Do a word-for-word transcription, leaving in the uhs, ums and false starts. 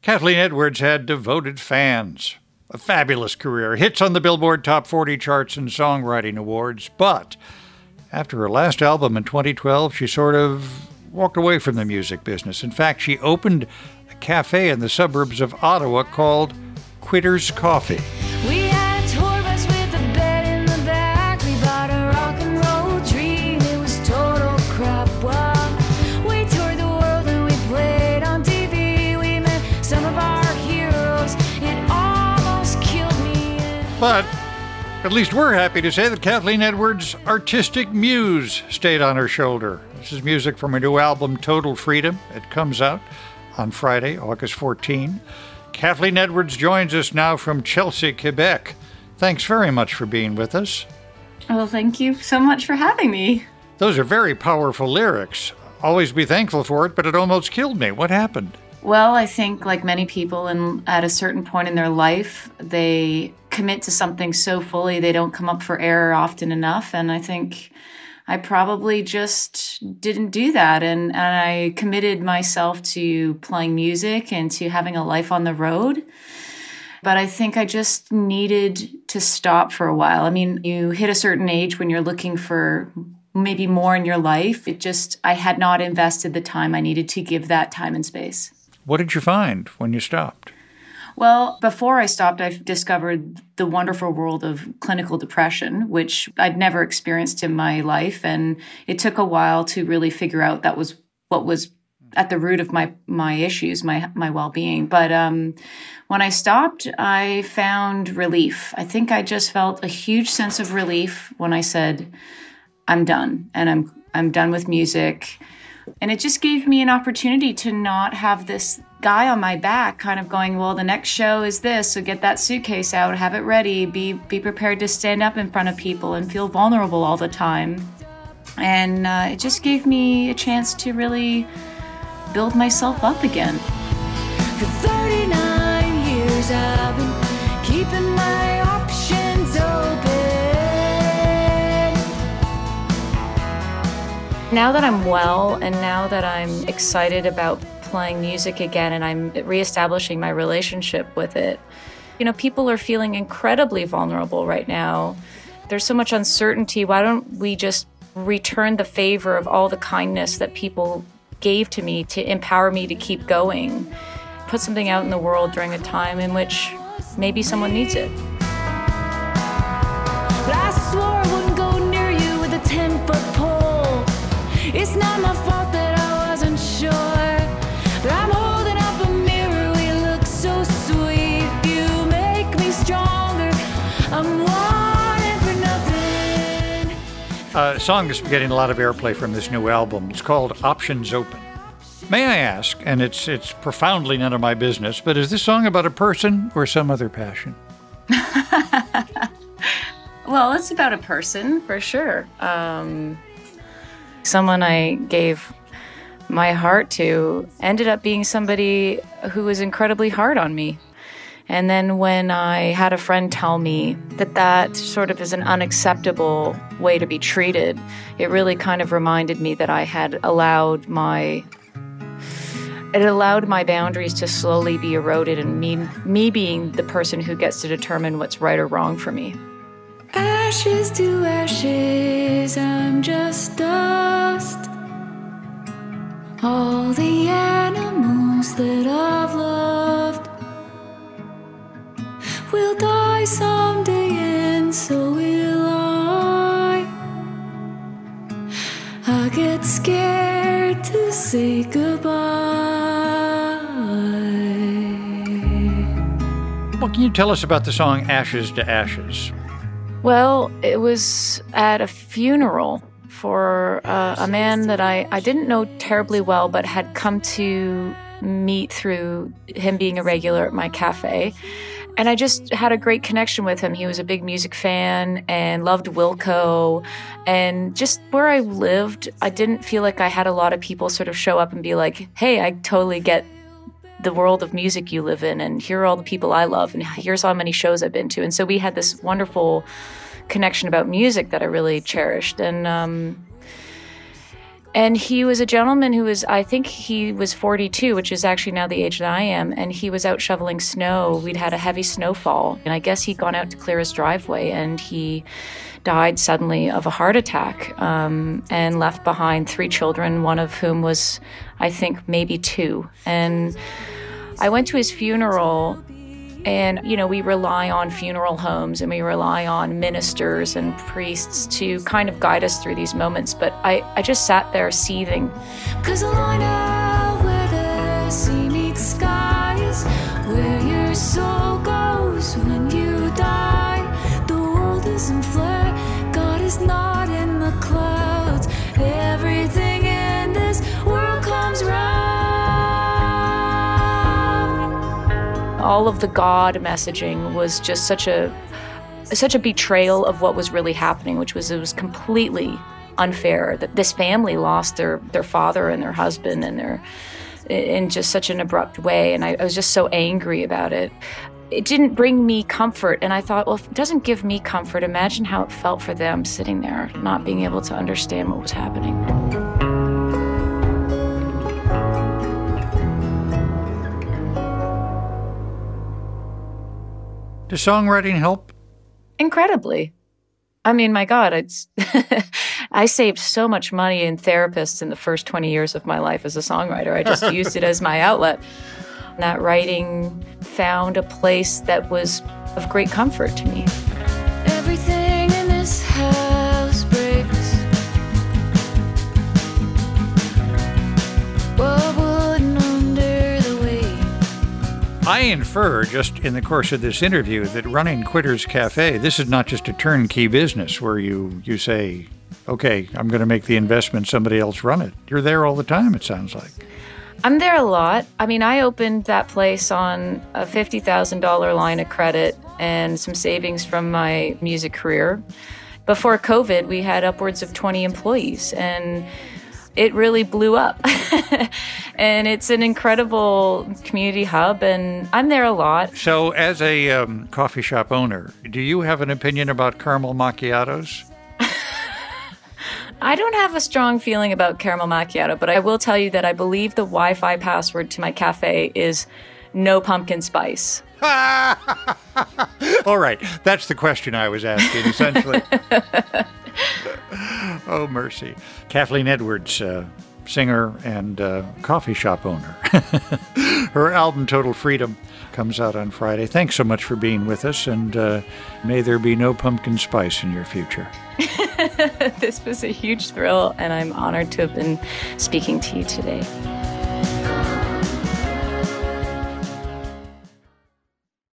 Kathleen Edwards had devoted fans, a fabulous career, hits on the Billboard Top forty charts and songwriting awards, but after her last album in twenty twelve, she sort of walked away from the music business. In fact, she opened a cafe in the suburbs of Ottawa called Quitter's Coffee. We had a tour bus with a bed in the back. We bought a rock and roll dream. It was total crap. Well, we toured the world and we played on T V. We met some of our heroes. It almost killed me. But at least we're happy to say that Kathleen Edwards' artistic muse stayed on her shoulder. This is music from her new album, Total Freedom. It comes out on Friday, August fourteenth. Kathleen Edwards joins us now from Chelsea, Quebec. Thanks very much for being with us. Well, thank you so much for having me. Those are very powerful lyrics. Always be thankful for it, but it almost killed me. What happened? Well, I think like many people in, at a certain point in their life, they commit to something so fully they don't come up for air often enough. And I think I probably just didn't do that. And, and I committed myself to playing music and to having a life on the road. But I think I just needed to stop for a while. I mean, you hit a certain age when you're looking for maybe more in your life. It just, I had not invested the time I needed to give that time and space. What did you find when you stopped? Well, before I stopped, I discovered the wonderful world of clinical depression, which I'd never experienced in my life. And it took a while to really figure out that was what was at the root of my my issues, my my well-being. But um, when I stopped, I found relief. I think I just felt a huge sense of relief when I said, I'm done, and I'm I'm done with music. And it just gave me an opportunity to not have this guy on my back kind of going, well, the next show is this, so get that suitcase out, have it ready, be be prepared to stand up in front of people and feel vulnerable all the time. And uh, it just gave me a chance to really build myself up again. For thirty-nine years I've been keeping my options open. Now that I'm well and now that I'm excited about playing music again and I'm reestablishing my relationship with it, you know, people are feeling incredibly vulnerable right now. There's so much uncertainty. Why don't we just return the favor of all the kindness that people gave to me to empower me to keep going? Put something out in the world during a time in which maybe someone needs it. But I swore I wouldn't go near you with a ten-foot pole. It's not my fault that I wasn't sure. But I'm holding up a mirror, we look so sweet. You make me stronger, I'm wanting for nothing. A song that's getting a lot of airplay from this new album. It's called Options Open. May I ask, and it's it's profoundly none of my business, but is this song about a person or some other passion? Well, it's about a person, for sure. Um, someone I gave my heart to ended up being somebody who was incredibly hard on me. And then when I had a friend tell me that that sort of is an unacceptable way to be treated, it really kind of reminded me that I had allowed my it allowed my boundaries to slowly be eroded, and me, me being the person who gets to determine what's right or wrong for me. Ashes to ashes, I'm just dust. All the animals that I've loved will die someday, and so will I. I get scared to say goodbye. What can you tell us about the song Ashes to Ashes? Well, it was at a funeral for uh, a man that I, I didn't know terribly well, but had come to meet through him being a regular at my cafe. And I just had a great connection with him. He was a big music fan and loved Wilco. And just where I lived, I didn't feel like I had a lot of people sort of show up and be like, hey, I totally get the world of music you live in, and here are all the people I love, and here's how many shows I've been to. And so we had this wonderful connection about music that I really cherished. And um, And he was a gentleman who was, I think he was forty-two, which is actually now the age that I am. And he was out shoveling snow. We'd had a heavy snowfall. And I guess he'd gone out to clear his driveway and he died suddenly of a heart attack um, and left behind three children, one of whom was, I think, maybe two. And I went to his funeral. And, you know, we rely on funeral homes and we rely on ministers and priests to kind of guide us through these moments. But I, I just sat there seething. 'Cause I know where the sea meets skies, where your soul goes when you die. The world isn't flat, God is not in the clouds. Everything in this world comes round. All of the God messaging was just such a such a betrayal of what was really happening, which was it was completely unfair that this family lost their their father and their husband and their in just such an abrupt way. And I, I was just so angry about it. It didn't bring me comfort. And I thought, well, if it doesn't give me comfort, imagine how it felt for them sitting there, not being able to understand what was happening. Does songwriting help? Incredibly. I mean, my God, it's I saved so much money in therapists in the first twenty years of my life as a songwriter. I just used it as my outlet. That writing found a place that was of great comfort to me. Everything in this house breaks. What wouldn't under the weight? I infer, just in the course of this interview, that running Quitters Cafe, this is not just a turnkey business where you, you say, okay, I'm going to make the investment, somebody else run it. You're there all the time, it sounds like. I'm there a lot. I mean, I opened that place on a fifty thousand dollars line of credit and some savings from my music career. Before COVID, we had upwards of twenty employees, and it really blew up. And it's an incredible community hub, and I'm there a lot. So as a um, coffee shop owner, do you have an opinion about caramel macchiatos? I don't have a strong feeling about caramel macchiato, but I will tell you that I believe the Wi-Fi password to my cafe is no pumpkin spice. All right, that's the question I was asking, essentially. Oh, mercy. Kathleen Edwards, uh, singer and uh, coffee shop owner. Her album, Total Freedom, comes out on Friday. Thanks so much for being with us, and uh, may there be no pumpkin spice in your future. This was a huge thrill, and I'm honored to have been speaking to you today.